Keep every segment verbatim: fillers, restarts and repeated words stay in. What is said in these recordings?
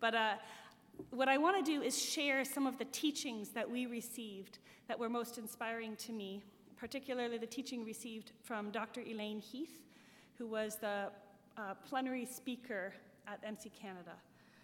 But uh, what I want to do is share some of the teachings that we received that were most inspiring to me, particularly the teaching received from Doctor Elaine Heath, who was the uh, plenary speaker at M C Canada.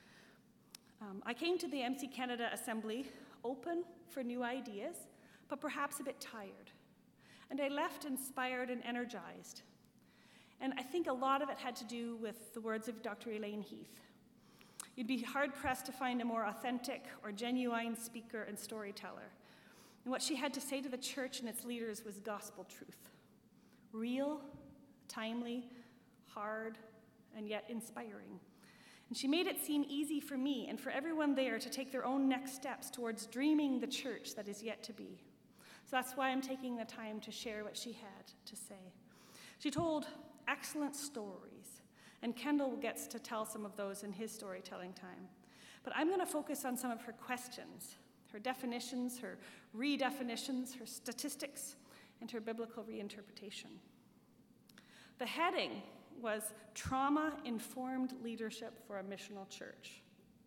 Um, I came to the M C Canada Assembly open for new ideas, but perhaps a bit tired. And I left inspired and energized. And I think a lot of it had to do with the words of Doctor Elaine Heath. You'd be hard-pressed to find a more authentic or genuine speaker and storyteller. And what she had to say to the church and its leaders was gospel truth. Real, timely, hard, and yet inspiring. And she made it seem easy for me and for everyone there to take their own next steps towards dreaming the church that is yet to be. So that's why I'm taking the time to share what she had to say. She told excellent stories, and Kendall gets to tell some of those in his storytelling time. But I'm going to focus on some of her questions, her definitions, her redefinitions, her statistics, and her biblical reinterpretation. The heading was Trauma-Informed Leadership for a Missional Church.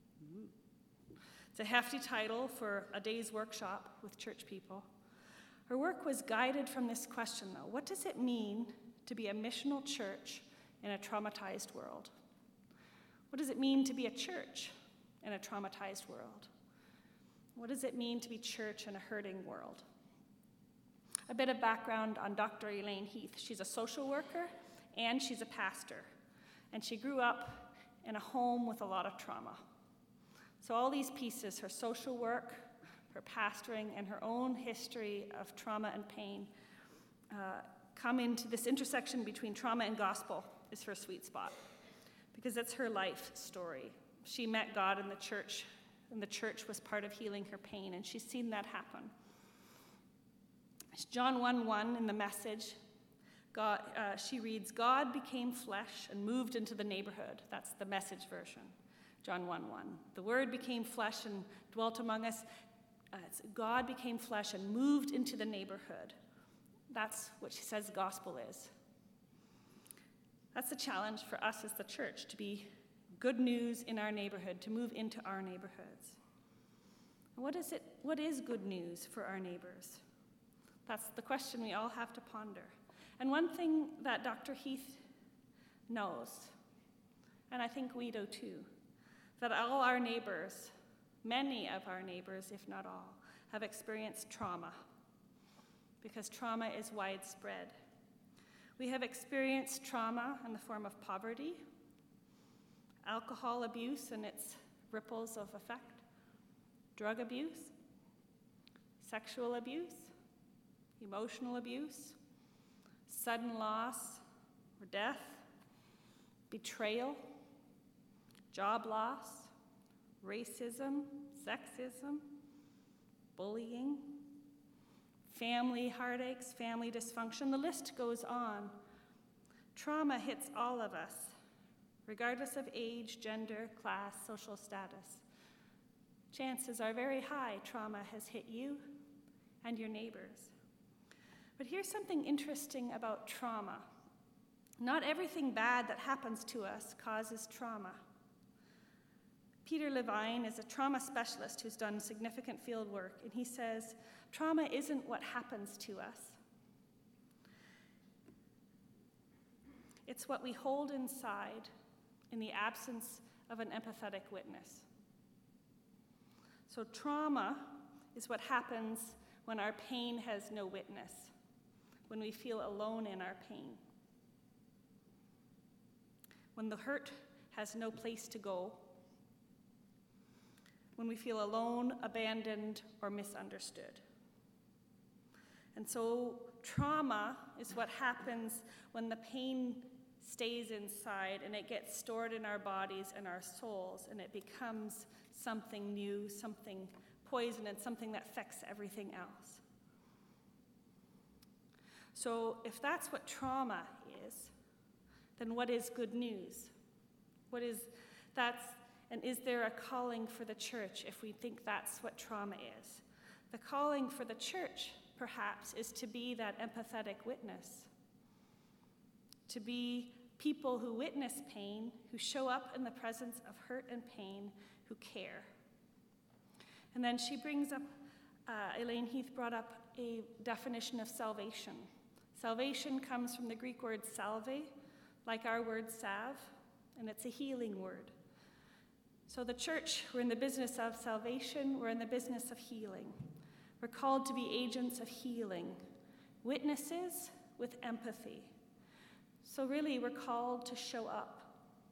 It's a hefty title for a day's workshop with church people. Her work was guided from this question, though. What does it mean to be a missional church in a traumatized world? What does it mean to be a church in a traumatized world? What does it mean to be church in a hurting world? A bit of background on Doctor Elaine Heath. She's a social worker and she's a pastor. And she grew up in a home with a lot of trauma. So all these pieces, her social work, her pastoring, and her own history of trauma and pain uh, come into this intersection between trauma and gospel is her sweet spot, because it's her life story. She met God in the church, and the church was part of healing her pain, and she's seen that happen. It's John one one in the Message. God, uh, she reads, God became flesh and moved into the neighborhood. That's the Message version, John one one. The Word became flesh and dwelt among us. Uh, it's God became flesh and moved into the neighborhood. That's what she says the gospel is. That's the challenge for us as the church, to be good news in our neighborhood, to move into our neighborhoods. What is it? What is good news for our neighbors? That's the question we all have to ponder. And one thing that Doctor Heath knows, and I think we do too, that all our neighbors, many of our neighbors, if not all, have experienced trauma, because trauma is widespread. We have experienced trauma in the form of poverty, alcohol abuse and its ripples of effect, drug abuse, sexual abuse, emotional abuse, sudden loss or death, betrayal, job loss, racism, sexism, bullying, family heartaches, family dysfunction. The list goes on. Trauma hits all of us, regardless of age, gender, class, social status. Chances are very high trauma has hit you and your neighbors. But here's something interesting about trauma. Not everything bad that happens to us causes trauma. Peter Levine is a trauma specialist who's done significant field work, and he says, trauma isn't what happens to us. It's what we hold inside in the absence of an empathetic witness. So trauma is what happens when our pain has no witness, when we feel alone in our pain, when the hurt has no place to go, when we feel alone, abandoned, or misunderstood. And so trauma is what happens when the pain stays inside and it gets stored in our bodies and our souls, and it becomes something new, something poison, and something that affects everything else. So if that's what trauma is, then what is good news? What is that's And is there a calling for the church if we think that's what trauma is? The calling for the church, perhaps, is to be that empathetic witness, to be people who witness pain, who show up in the presence of hurt and pain, who care. And then she brings up, uh, Elaine Heath brought up a definition of salvation. Salvation comes from the Greek word salve, like our word salve, and it's a healing word. So the church, we're in the business of salvation, we're in the business of healing. We're called to be agents of healing, witnesses with empathy. So really, we're called to show up,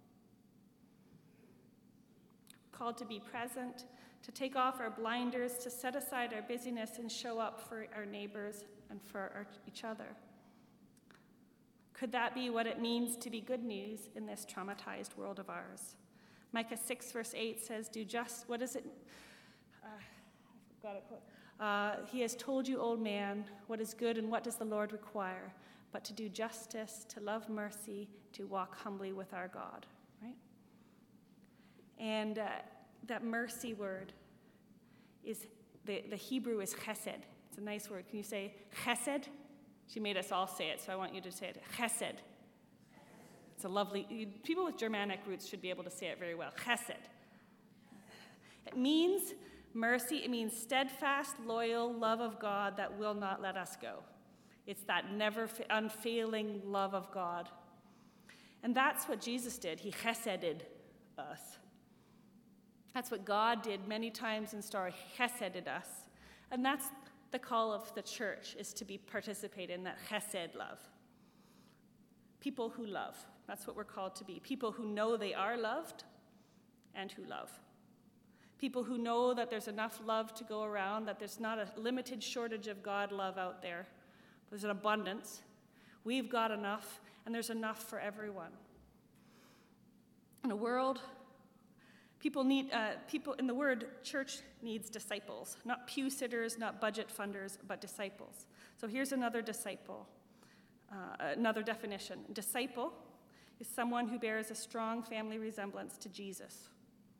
called to be present, to take off our blinders, to set aside our busyness and show up for our neighbors and for our, each other. Could that be what it means to be good news in this traumatized world of ours? Micah six verse eight says, do just, what is it? Uh, I forgot it. Uh, he has told you, old man, what is good and what does the Lord require, but to do justice, to love mercy, to walk humbly with our God, right? And uh, that mercy word is, the, the Hebrew is chesed. It's a nice word. Can you say chesed? She made us all say it, so I want you to say it. Chesed. It's a lovely, people with Germanic roots should be able to say it very well. Chesed. It means mercy. It means steadfast, loyal love of God that will not let us go. It's that never unfailing love of God. And that's what Jesus did. He cheseded us. That's what God did many times in story. He cheseded us. And that's the call of the church, is to be participate in that chesed love. People who love. That's what we're called to be. People who know they are loved and who love. People who know that there's enough love to go around, that there's not a limited shortage of God love out there. There's an abundance. We've got enough, and there's enough for everyone. In a world, people need, uh, people in the word church needs disciples, not pew sitters, not budget funders, but disciples. So here's another disciple, uh, another definition. Disciple is someone who bears a strong family resemblance to Jesus.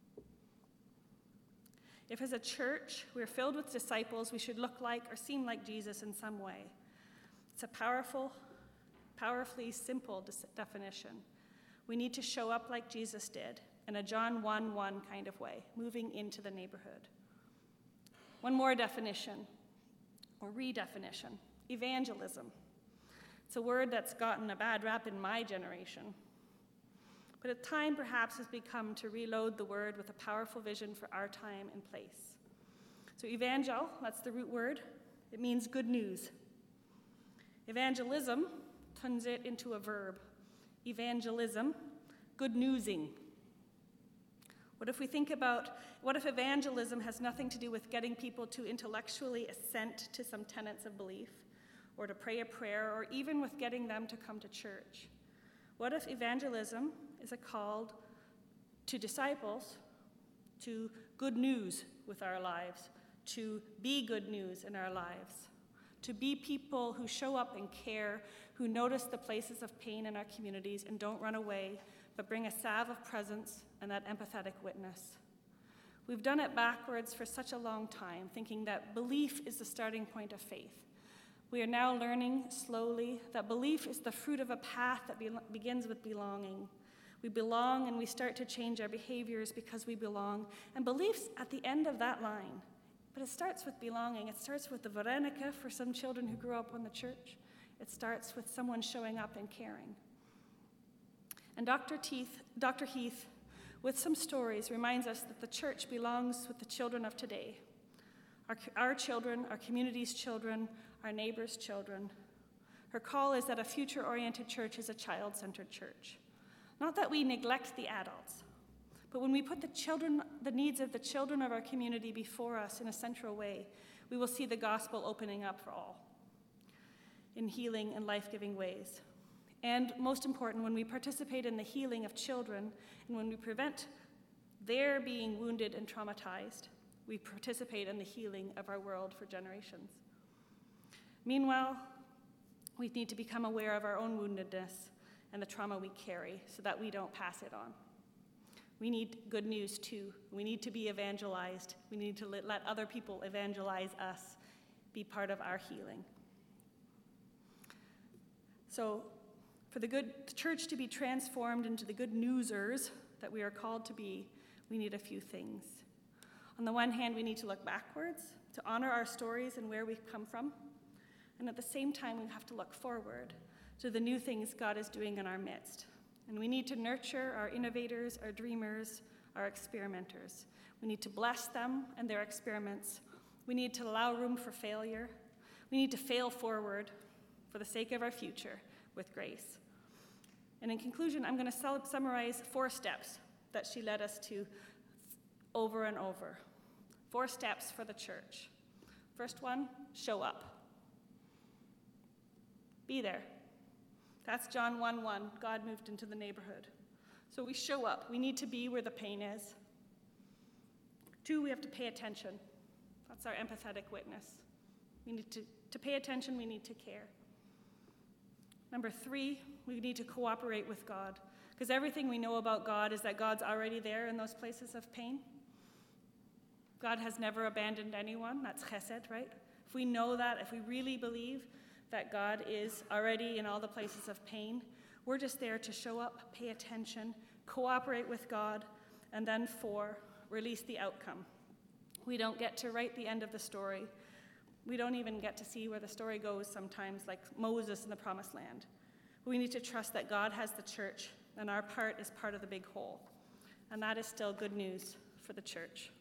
If as a church we're filled with disciples, we should look like or seem like Jesus in some way. It's a powerful, powerfully simple dis- definition. We need to show up like Jesus did, in a John one one kind of way, moving into the neighborhood. One more definition, or redefinition, evangelism. It's a word that's gotten a bad rap in my generation. But a time perhaps has become to reload the word with a powerful vision for our time and place. So evangel, that's the root word. It means good news. Evangelism turns it into a verb. Evangelism, good newsing. What if we think about, what if evangelism has nothing to do with getting people to intellectually assent to some tenets of belief, or to pray a prayer, or even with getting them to come to church? What if evangelism is a call to disciples, to good news with our lives, to be good news in our lives, to be people who show up and care, who notice the places of pain in our communities and don't run away, but bring a salve of presence and that empathetic witness. We've done it backwards for such a long time, thinking that belief is the starting point of faith. We are now learning slowly that belief is the fruit of a path that be- begins with belonging. We belong and we start to change our behaviors because we belong. And belief's at the end of that line. But it starts with belonging. It starts with the Veronica for some children who grew up in the church. It starts with someone showing up and caring. And Doctor Heath, Doctor Heath, with some stories, reminds us that the church belongs with the children of today. Our, our children, our community's children, our neighbors' children. Her call is that a future-oriented church is a child-centered church. Not that we neglect the adults, but when we put the children, the needs of the children of our community before us in a central way, we will see the gospel opening up for all in healing and life-giving ways. And most important, when we participate in the healing of children and when we prevent their being wounded and traumatized, we participate in the healing of our world for generations. Meanwhile, we need to become aware of our own woundedness and the trauma we carry so that we don't pass it on. We need good news too. We need to be evangelized. We need to let other people evangelize us, be part of our healing. So For the good the church to be transformed into the good newsers that we are called to be, we need a few things. On the one hand, we need to look backwards, to honor our stories and where we've come from. And at the same time, we have to look forward to the new things God is doing in our midst. And we need to nurture our innovators, our dreamers, our experimenters. We need to bless them and their experiments. We need to allow room for failure. We need to fail forward for the sake of our future with grace. And in conclusion, I'm going to summarize four steps that she led us to over and over. Four steps for the church. First one, show up. Be there. That's John one one. God moved into the neighborhood. So we show up. We need to be where the pain is. Two, we have to pay attention. That's our empathetic witness. We need to, to pay attention, we need to care. Number three, we need to cooperate with God, because everything we know about God is that God's already there in those places of pain. God has never abandoned anyone. That's chesed, right? If we know that, if we really believe that God is already in all the places of pain, we're just there to show up, pay attention, cooperate with God, and then four, release the outcome. We don't get to write the end of the story. We don't even get to see where the story goes sometimes, like Moses in the Promised Land. We need to trust that God has the church, and our part is part of the big whole. And that is still good news for the church.